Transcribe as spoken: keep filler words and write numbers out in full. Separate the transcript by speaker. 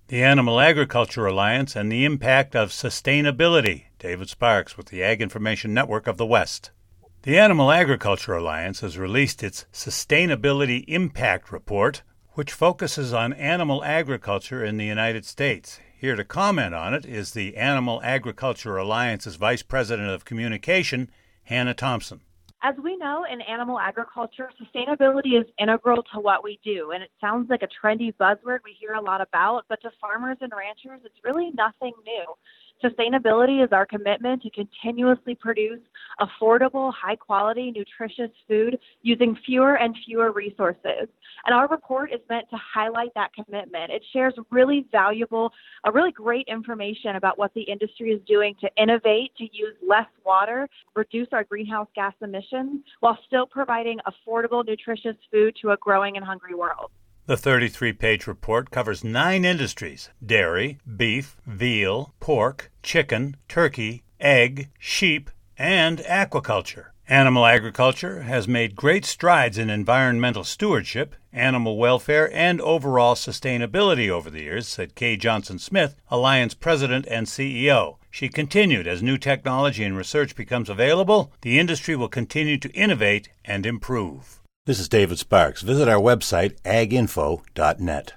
Speaker 1: The Animal Agriculture Alliance and the Impact of Sustainability. David Sparks with the Ag Information Network of the West. The Animal Agriculture Alliance has released its Sustainability Impact Report, which focuses on animal agriculture in the United States. Here to comment on it is the Animal Agriculture Alliance's Vice President of Communication, Hannah Thompson.
Speaker 2: As we know, in animal agriculture, sustainability is integral to what we do, and it sounds like a trendy buzzword we hear a lot about, but to farmers and ranchers, it's really nothing new. Sustainability is our commitment to continuously produce affordable, high-quality, nutritious food using fewer and fewer resources. And our report is meant to highlight that commitment. It shares really valuable, a really great information about what the industry is doing to innovate, to use less water, reduce our greenhouse gas emissions, while still providing affordable, nutritious food to a growing and hungry world.
Speaker 1: The thirty-three page report covers nine industries: dairy, beef, veal, pork, chicken, turkey, egg, sheep, and aquaculture. Animal agriculture has made great strides in environmental stewardship, animal welfare, and overall sustainability over the years, said Kay Johnson-Smith, Alliance President and C E O. She continued, as new technology and research becomes available, the industry will continue to innovate and improve. This is David Sparks. Visit our website, ag info dot net.